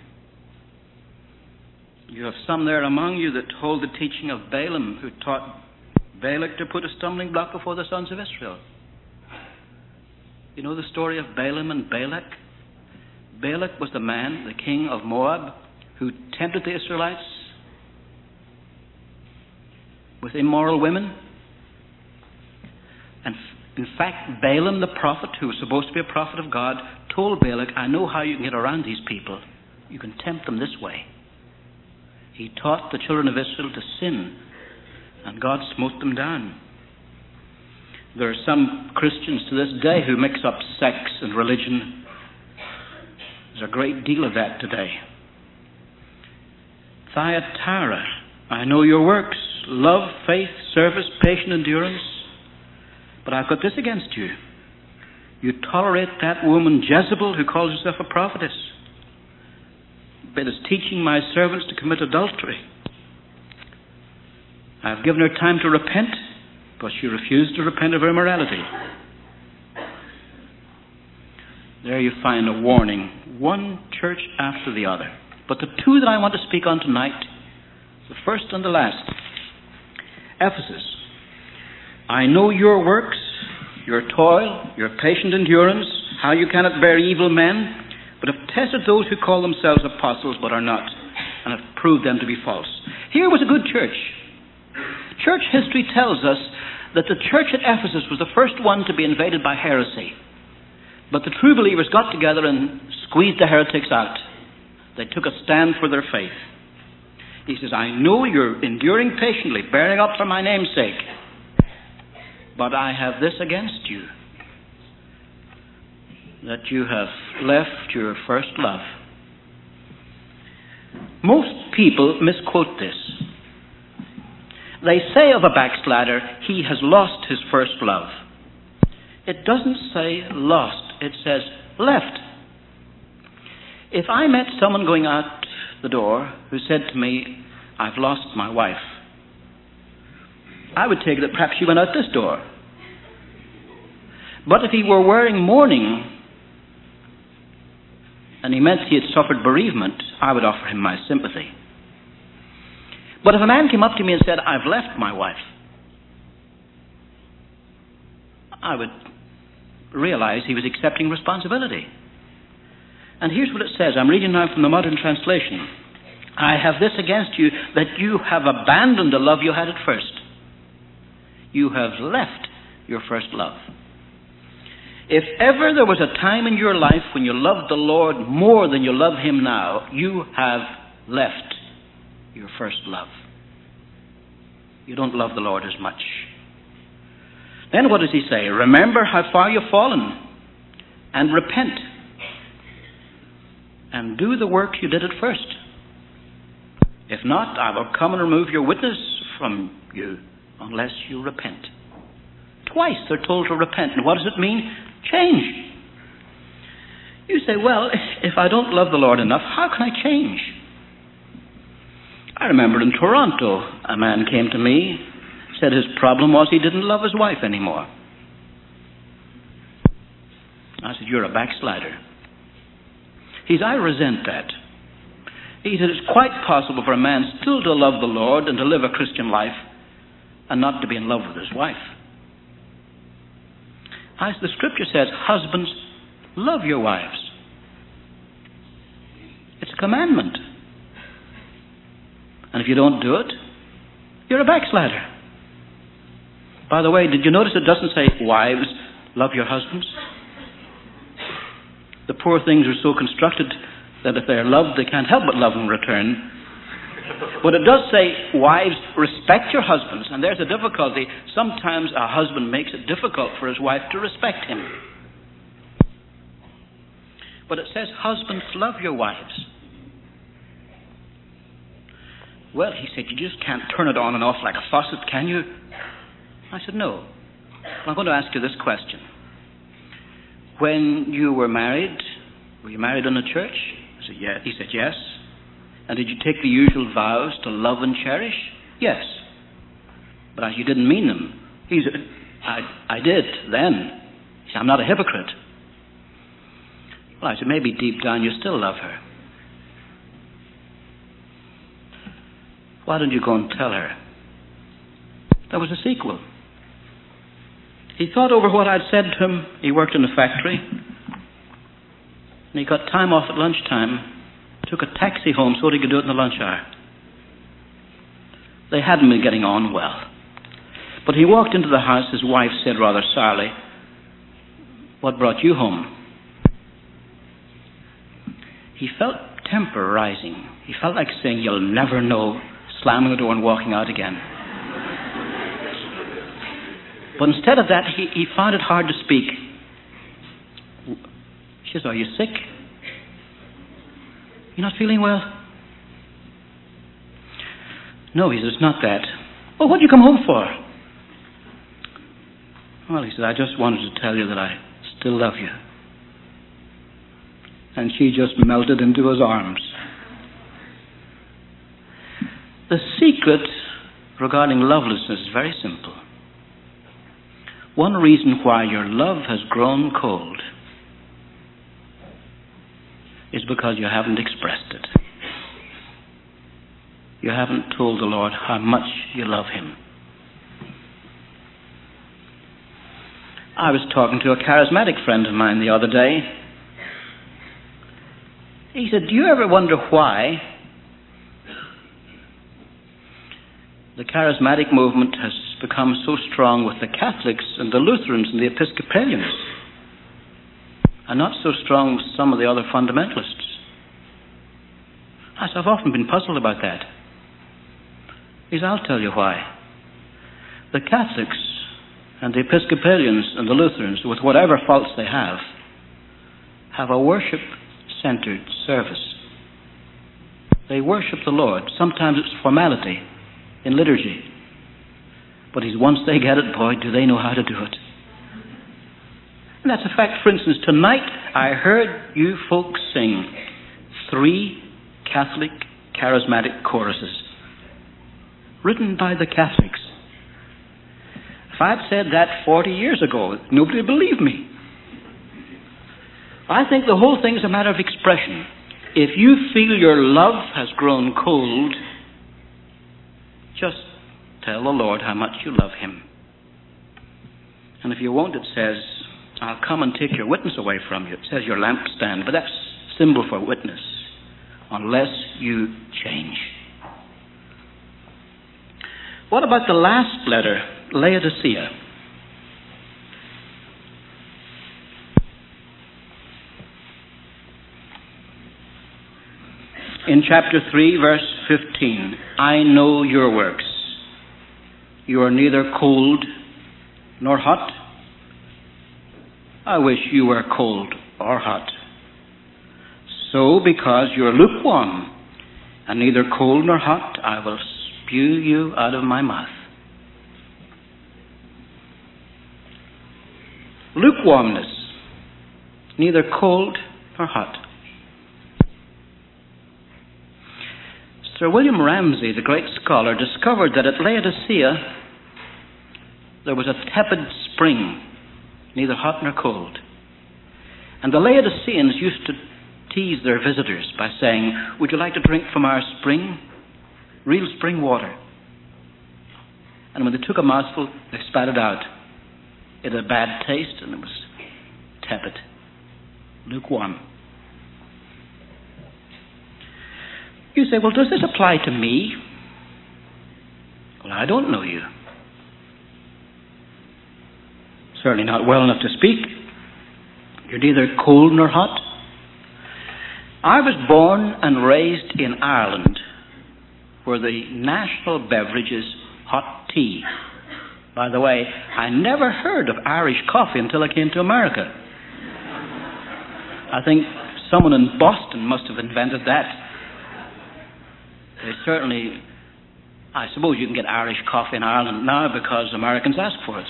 You have some there among you that hold the teaching of Balaam, who taught Balak to put a stumbling block before the sons of Israel. You know the story of Balaam and Balak? Balak was the man, the king of Moab, who tempted the Israelites with immoral women. And in fact, Balaam the prophet, who was supposed to be a prophet of God, told Balak, I know how you can get around these people. You can tempt them this way. He taught the children of Israel to sin, and God smote them down. There are some Christians to this day who mix up sex and religion. There's a great deal of that today. Thyatira, I know your works, love, faith, service, patient endurance. But I've got this against you. You tolerate that woman Jezebel who calls herself a prophetess, but is teaching my servants to commit adultery. I've given her time to repent, but she refused to repent of her immorality. There you find a warning, one church after the other. But the two that I want to speak on tonight, the first and the last. Ephesus. I know your works, your toil, your patient endurance, how you cannot bear evil men, but have tested those who call themselves apostles but are not, and have proved them to be false. Here was a good church. Church history tells us that the church at Ephesus was the first one to be invaded by heresy. But the true believers got together and squeezed the heretics out. They took a stand for their faith. He says, I know you're enduring patiently, bearing up for my name's sake. But I have this against you, that you have left your first love. Most people misquote this. They say of a backslider, he has lost his first love. It doesn't say lost, it says left. If I met someone going out the door who said to me, I've lost my wife, I would take it that perhaps she went out this door. But if he were wearing mourning and he meant he had suffered bereavement, I would offer him my sympathy. But if a man came up to me and said, I've left my wife, I would realize he was accepting responsibility. And here's what it says. I'm reading now from the Modern Translation. I have this against you, that you have abandoned the love you had at first. You have left your first love. If ever there was a time in your life when you loved the Lord more than you love Him now, you have left your first love. You don't love the Lord as much. Then what does he say? Remember how far you've fallen, and repent, and do the work you did at first. If not, I will come and remove your witness from you unless you repent. Twice they're told to repent. And what does it mean? Change. You say, well, if I don't love the Lord enough, how can I change? I remember in Toronto, a man came to me, said his problem was he didn't love his wife anymore. I said, you're a backslider. He said, I resent that. He said, it's quite possible for a man still to love the Lord and to live a Christian life and not to be in love with his wife. As the scripture says, husbands, love your wives. It's a commandment. And if you don't do it, you're a backslider. By the way, did you notice it doesn't say, wives, love your husbands? The poor things are so constructed that if they're loved, they can't help but love in return. But it does say, wives, respect your husbands. And there's a difficulty. Sometimes a husband makes it difficult for his wife to respect him. But it says, husbands, love your wives. Well, he said, you just can't turn it on and off like a faucet, can you? I said, no. I'm going to ask you this question. When you were married, were you married in a church? I said, yeah. He said, yes. And did you take the usual vows to love and cherish? Yes. But you didn't mean them. He said, I, I did then. He said, I'm not a hypocrite. Well, I said, maybe deep down you still love her. Why don't you go and tell her? There was a sequel. He thought over what I'd said to him. He worked in a factory. And he got time off at lunchtime. Took a taxi home so that he could do it in the lunch hour. They hadn't been getting on well. But he walked into the house. His wife said rather sourly, what brought you home? He felt temper rising. He felt like saying, you'll never know, slamming the door and walking out again. But instead of that, he, he found it hard to speak. She says, are you sick? You're not feeling well? No, he said, it's not that. Well, what did you come home for? Well, he said, I just wanted to tell you that I still love you. And she just melted into his arms. The secret regarding lovelessness is very simple. One reason why your love has grown cold is because you haven't expressed it. You haven't told the Lord how much you love him. I was talking to a charismatic friend of mine the other day. He said, do you ever wonder why the charismatic movement has become so strong with the Catholics and the Lutherans and the Episcopalians, and not so strong with some of the other fundamentalists? I've often been puzzled about that. He said, I'll tell you why. The Catholics and the Episcopalians and the Lutherans, with whatever faults they have, have a worship-centered service. They worship the Lord. Sometimes it's formality in liturgy. But once they get it, boy, do they know how to do it. And that's a fact. For instance, tonight I heard you folks sing three Catholic charismatic choruses written by the Catholics. If I'd said that forty years ago, nobody would believe me. I think the whole thing is a matter of expression. If you feel your love has grown cold, just tell the Lord how much you love him. And if you won't, it says, I'll come and take your witness away from you. It says your lampstand, but that's symbol for witness, unless you change. What about the last letter, Laodicea? In chapter three, verse fifteen, I know your works. You are neither cold nor hot. I wish you were cold or hot. So, because you are lukewarm and neither cold nor hot, I will spew you out of my mouth. Lukewarmness, neither cold nor hot. Sir William Ramsay, the great scholar, discovered that at Laodicea there was a tepid spring, neither hot nor cold. And the Laodiceans used to tease their visitors by saying, "Would you like to drink from our spring? Real spring water." And when they took a mouthful, they spat it out. It had a bad taste and it was tepid, lukewarm. You say, "Well, does this apply to me?" Well, I don't know you. Certainly not well enough to speak. You're neither cold nor hot. I was born and raised in Ireland, where the national beverage is hot tea. By the way, I never heard of Irish coffee until I came to America. I think someone in Boston must have invented that. They certainly, I suppose you can get Irish coffee in Ireland now because Americans ask for it.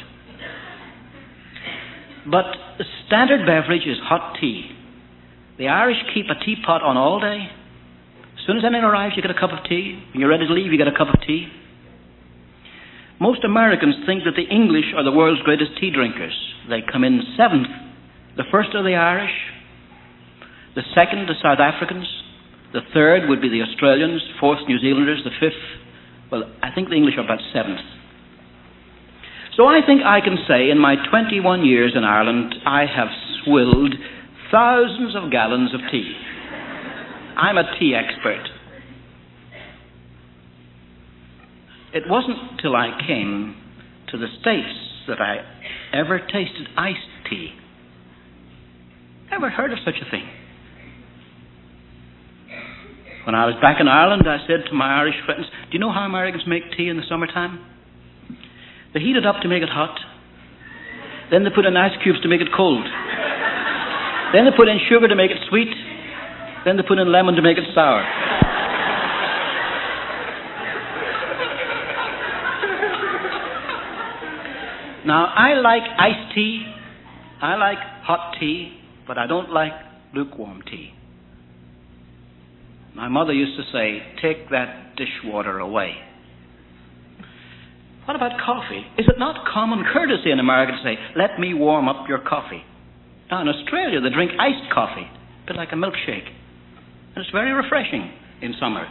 But the standard beverage is hot tea. The Irish keep a teapot on all day. As soon as anyone arrives, you get a cup of tea. When you're ready to leave, you get a cup of tea. Most Americans think that the English are the world's greatest tea drinkers. They come in seventh. The first are the Irish. The second, the South Africans. The third would be the Australians. Fourth, New Zealanders. The fifth, well, I think the English are about seventh. So I think I can say in my twenty-one years in Ireland, I have swilled thousands of gallons of tea. I'm a tea expert. It wasn't till I came to the States that I ever tasted iced tea. Never heard of such a thing. When I was back in Ireland, I said to my Irish friends, "Do you know how Americans make tea in the summertime? They heat it up to make it hot. Then they put in ice cubes to make it cold. Then they put in sugar to make it sweet. Then they put in lemon to make it sour." Now, I like iced tea. I like hot tea, but I don't like lukewarm tea. My mother used to say, "Take that dishwater away." What about coffee? Is it not common courtesy in America to say, "Let me warm up your coffee"? Now, in Australia, they drink iced coffee, a bit like a milkshake. And it's very refreshing in summer.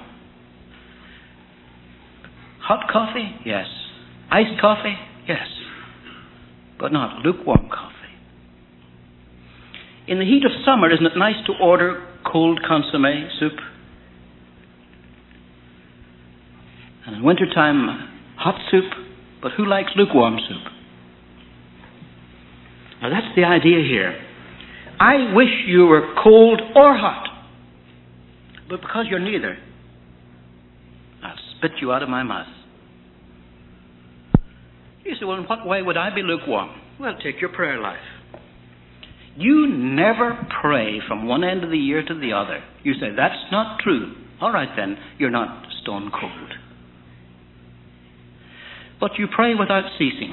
Hot coffee? Yes. Iced coffee? Yes. But not lukewarm coffee. In the heat of summer, isn't it nice to order cold consommé soup? And in wintertime, hot soup. But who likes lukewarm soup? Now that's the idea here. I wish you were cold or hot. But because you're neither, I'll spit you out of my mouth. You say, "Well, in what way would I be lukewarm?" Well, take your prayer life. You never pray from one end of the year to the other. You say, "That's not true." All right then, you're not stone cold. But you pray without ceasing.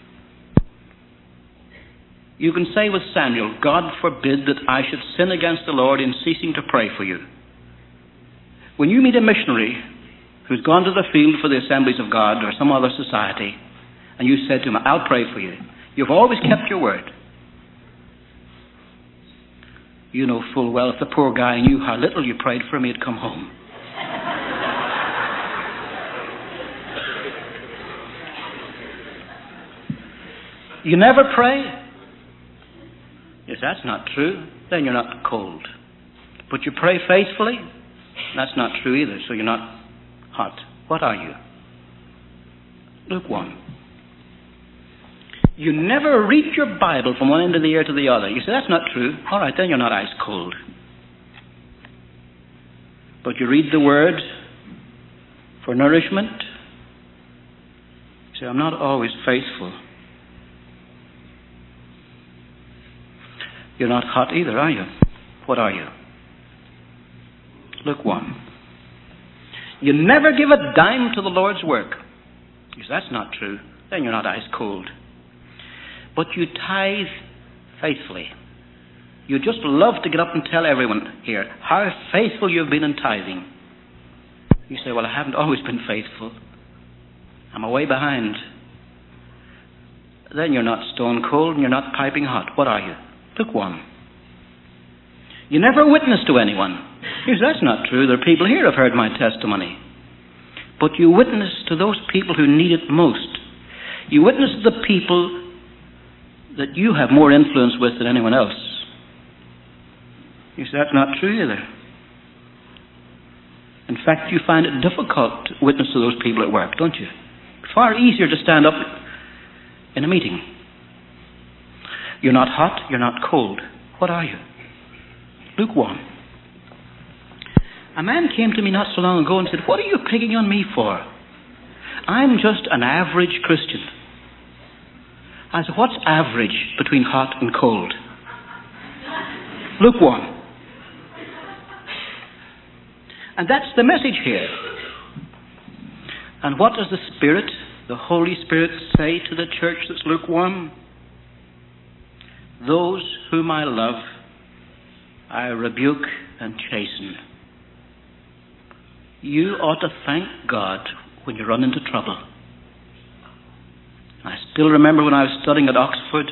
You can say with Samuel, "God forbid that I should sin against the Lord in ceasing to pray for you." When you meet a missionary who's gone to the field for the Assemblies of God or some other society, and you said to him, "I'll pray for you," you've always kept your word. You know full well if the poor guy knew how little you prayed for him, he'd come home. You never pray? Yes, that's not true. Then you're not cold. But you pray faithfully? That's not true either, so you're not hot. What are you? Lukewarm. You never read your Bible from one end of the year to the other. You say, "That's not true." All right, then you're not ice cold. But you read the Word for nourishment. You say, "I'm not always faithful." You're not hot either, are you? What are you? Lukewarm. You never give a dime to the Lord's work. You say, "That's not true." Then you're not ice cold. But you tithe faithfully. You just love to get up and tell everyone here how faithful you've been in tithing. You say, "Well, I haven't always been faithful. I'm away behind." Then you're not stone cold and you're not piping hot. What are you? Lukewarm. You never witness to anyone. You say, that's not true. There are people here who have heard my testimony. But you witness to those people who need it most. You witness to the people that you have more influence with than anyone else. You say, that's not true either. In fact, you find it difficult to witness to those people at work, don't you? Far easier to stand up in a meeting. You're not hot, you're not cold. What are you? Lukewarm. A man came to me not so long ago and said, what are you picking on me for? I'm just an average Christian. I said, what's average between hot and cold? Lukewarm. And that's the message here. And what does the Spirit, the Holy Spirit, say to the church that's lukewarm? Those whom I love, I rebuke and chasten. You ought to thank God when you run into trouble. I still remember when I was studying at Oxford,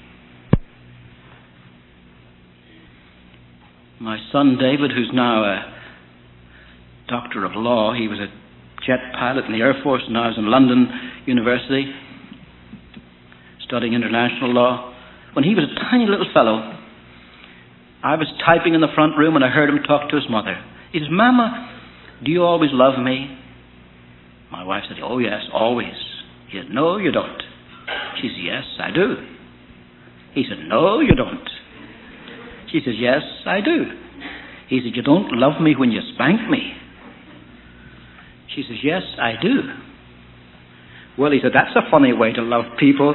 my son David, who's now a doctor of law, he was a jet pilot in the Air Force, and now is in London University studying international law. When he was a tiny little fellow, I was typing in the front room and I heard him talk to his mother. He says, Mama, do you always love me? My wife said, oh yes, always. He said, no, you don't. She said, yes, I do. He said, no, you don't. She says, yes, I do. He said, you don't love me when you spank me. She says, yes, I do. Well, he said, that's a funny way to love people.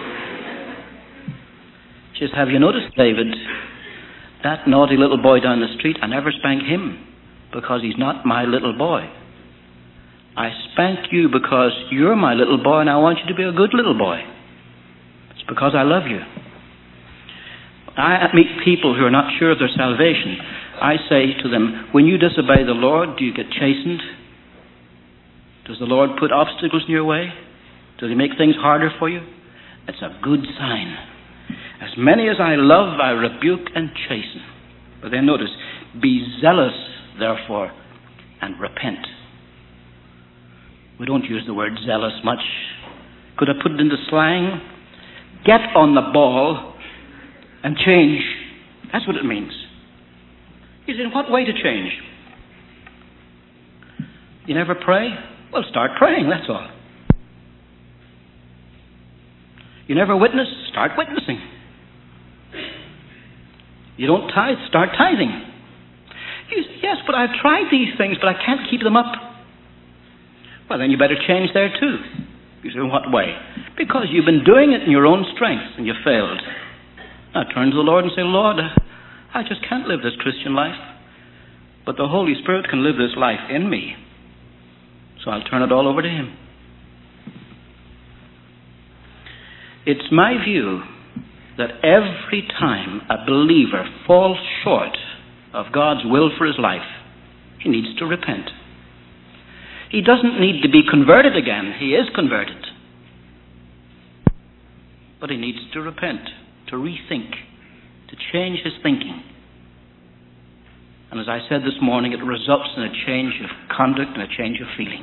She says, have you noticed, David, that naughty little boy down the street, I never spank him because he's not my little boy. I spank you because you're my little boy and I want you to be a good little boy. It's because I love you. I meet people who are not sure of their salvation. I say to them, when you disobey the Lord, do you get chastened? Does the Lord put obstacles in your way? Does he make things harder for you? It's a good sign. As many as I love, I rebuke and chasten. But then notice, be zealous, therefore, and repent. We don't use the word zealous much. Could I put it into slang? Get on the ball and change. That's what it means. He said, in what way to change? You never pray? Well, start praying, that's all. You never witness? Start witnessing. You don't tithe? Start tithing. You say, yes, but I've tried these things, but I can't keep them up. Well, then you better change there too. You say, in what way? Because you've been doing it in your own strength and you failed. Now turn to the Lord and say, Lord, I just can't live this Christian life. But the Holy Spirit can live this life in me. So I'll turn it all over to Him. It's my view that every time a believer falls short of God's will for his life, he needs to repent. He doesn't need to be converted again. He is converted. But he needs to repent, to rethink, to change his thinking. And as I said this morning, it results in a change of conduct and a change of feeling.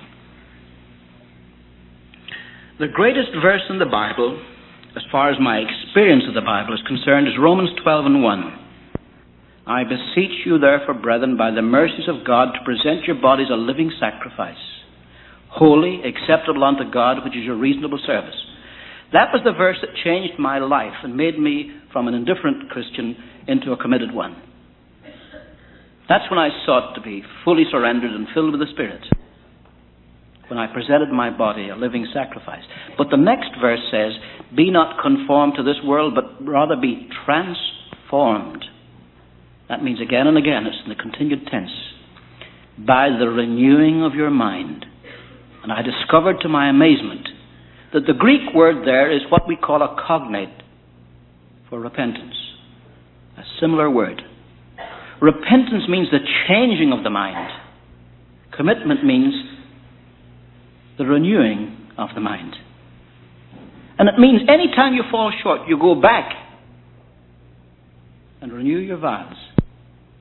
The greatest verse in the Bible, as far as my experience of the Bible is concerned, is Romans twelve and one. I beseech you therefore, brethren, by the mercies of God, to present your bodies a living sacrifice, holy, acceptable unto God, which is your reasonable service. That was the verse that changed my life and made me from an indifferent Christian into a committed one. That's when I sought to be fully surrendered and filled with the Spirit. When I presented my body a living sacrifice. But the next verse says, be not conformed to this world, but rather be transformed. That means again and again, it's in the continued tense. By the renewing of your mind. And I discovered to my amazement that the Greek word there is what we call a cognate for repentance. A similar word. Repentance means the changing of the mind. Commitment means the renewing of the mind. And it means any time you fall short, you go back and renew your vows.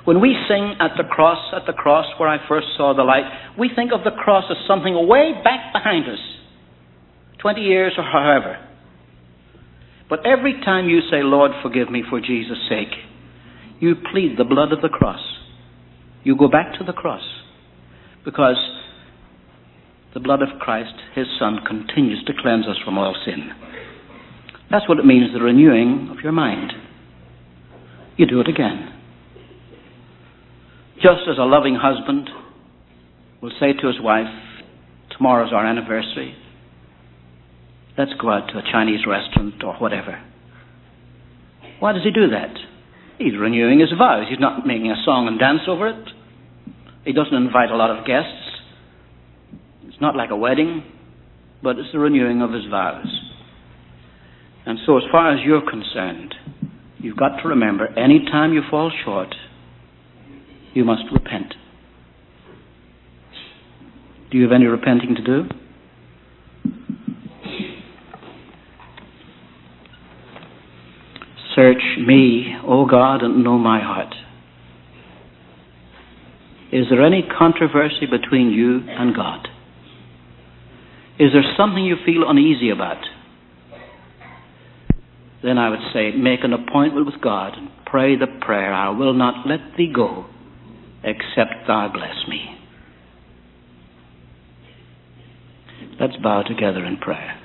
When we sing at the cross, at the cross where I first saw the light, we think of the cross as something way back behind us, twenty years or however. But every time you say, Lord, forgive me for Jesus' sake, you plead the blood of the cross. You go back to the cross because the blood of Christ, his Son, continues to cleanse us from all sin. That's what it means, the renewing of your mind. You do it again. Just as a loving husband will say to his wife, tomorrow's our anniversary, let's go out to a Chinese restaurant or whatever. Why does he do that? He's renewing his vows. He's not making a song and dance over it. He doesn't invite a lot of guests. It's not like a wedding, but it's the renewing of his vows. And so as far as you're concerned, you've got to remember, any time you fall short, you must repent. Do you have any repenting to do? Search me, O God, and know my heart. Is there any controversy between you and God? Is there something you feel uneasy about? Then I would say, make an appointment with God and pray the prayer, I will not let thee go, except thou bless me. Let's bow together in prayer.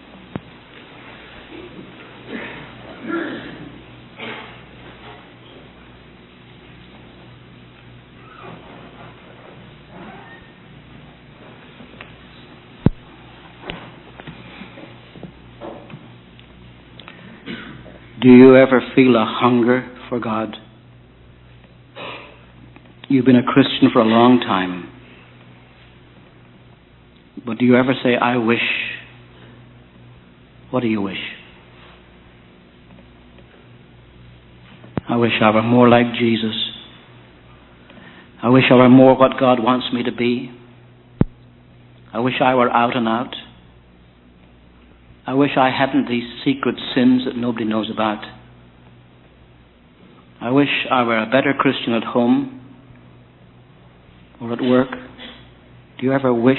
Do you ever feel a hunger for God? You've been a Christian for a long time. But do you ever say, I wish? What do you wish? I wish I were more like Jesus. I wish I were more what God wants me to be. I wish I were out and out. I wish I hadn't these secret sins that nobody knows about. I wish I were a better Christian at home or at work. Do you ever wish?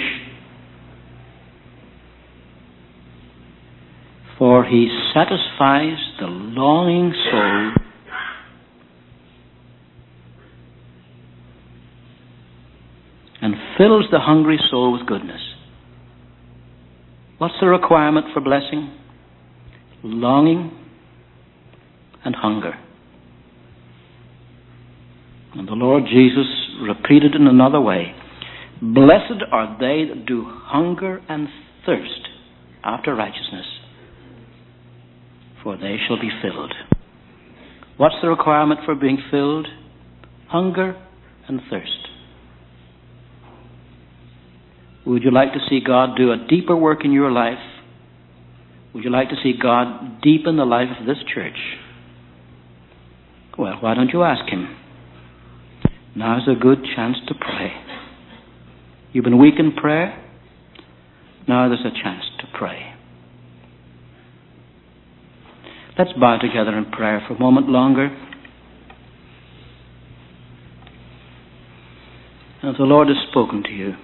For he satisfies the longing soul and fills the hungry soul with goodness. What's the requirement for blessing? Longing and hunger. And the Lord Jesus repeated in another way, blessed are they that do hunger and thirst after righteousness, for they shall be filled. What's the requirement for being filled? Hunger and thirst. Would you like to see God do a deeper work in your life? Would you like to see God deepen the life of this church? Well, why don't you ask him? Now's a good chance to pray. You've been weak in prayer. Now there's a chance to pray. Let's bow together in prayer for a moment longer. And if the Lord has spoken to you,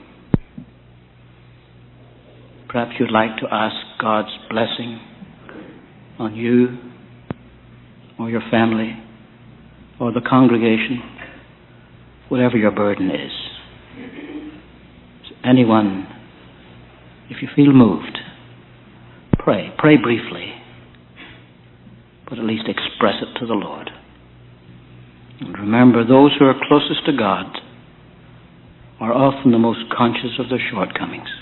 perhaps you'd like to ask God's blessing on you or your family or the congregation, whatever your burden is. Anyone, if you feel moved, pray. Pray briefly, but at least express it to the Lord. And remember, those who are closest to God are often the most conscious of their shortcomings.